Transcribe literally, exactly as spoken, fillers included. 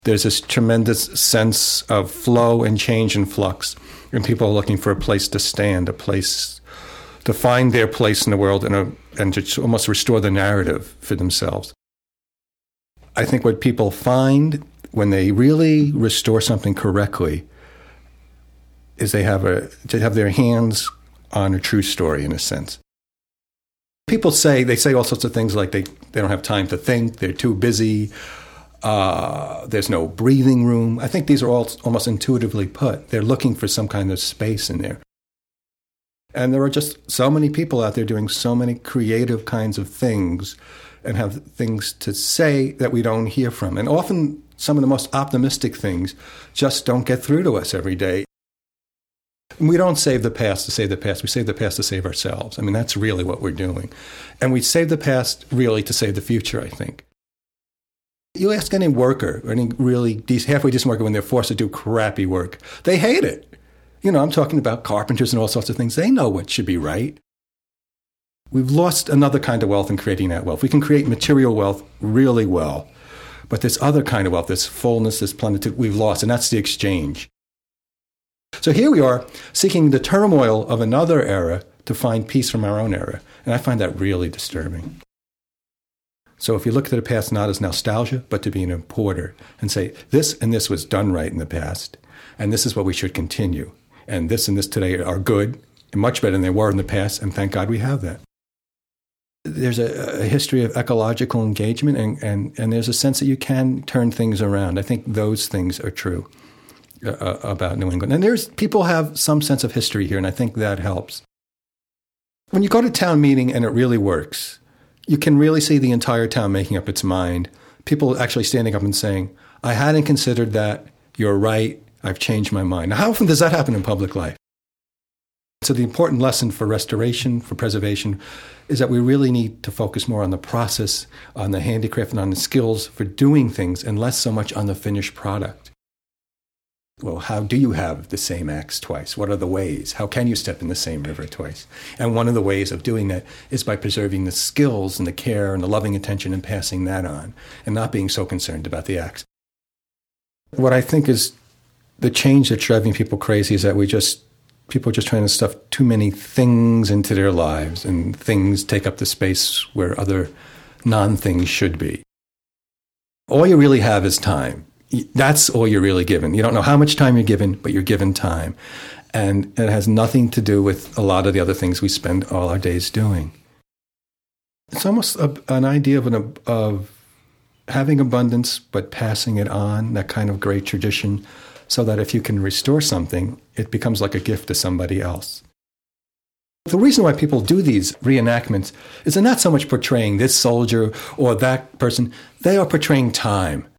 There's this tremendous sense of flow and change and flux, and people are looking for a place to stand, a place to find their place in the world and, a, and to almost restore the narrative for themselves. I think what people find when they really restore something correctly is they have a to have their hands on a true story, in a sense. People say, they say all sorts of things like they, they don't have time to think, they're too busy, uh, there's no breathing room. I think these are all almost intuitively put. They're looking for some kind of space in there. And there are just so many people out there doing so many creative kinds of things and have things to say that we don't hear from. And often some of the most optimistic things just don't get through to us every day. And we don't save the past to save the past. We save the past to save ourselves. I mean, that's really what we're doing. And we save the past really to save the future, I think. You ask any worker, any really halfway decent worker, when they're forced to do crappy work, they hate it. You know, I'm talking about carpenters and all sorts of things. They know what should be right. We've lost another kind of wealth in creating that wealth. We can create material wealth really well, but this other kind of wealth, this fullness, this plenitude, we've lost, and that's the exchange. So here we are, seeking the turmoil of another era to find peace from our own era, and I find that really disturbing. So if you look at the past not as nostalgia, but to be an importer and say, this and this was done right in the past, and this is what we should continue, and this and this today are good, and much better than they were in the past, and thank God we have that. There's a, a history of ecological engagement, and, and, and there's a sense that you can turn things around. I think those things are true uh, about New England. And there's people have some sense of history here, and I think that helps. When you go to town meeting and it really works, you can really see the entire town making up its mind. People actually standing up and saying, I hadn't considered that, you're right, I've changed my mind. Now, how often does that happen in public life? So the important lesson for restoration, for preservation, is that we really need to focus more on the process, on the handicraft, and on the skills for doing things, and less so much on the finished product. Well, how do you have the same axe twice? What are the ways? How can you step in the same river twice? And one of the ways of doing that is by preserving the skills and the care and the loving attention and passing that on, and not being so concerned about the axe. What I think is the change that's driving people crazy is that we just people are just trying to stuff too many things into their lives, and things take up the space where other non-things should be. All you really have is time. That's all you're really given. You don't know how much time you're given, but you're given time. And it has nothing to do with a lot of the other things we spend all our days doing. It's almost a, an idea of, an, of having abundance, but passing it on, that kind of great tradition, so that if you can restore something, it becomes like a gift to somebody else. The reason why people do these reenactments is they're not so much portraying this soldier or that person. They are portraying time.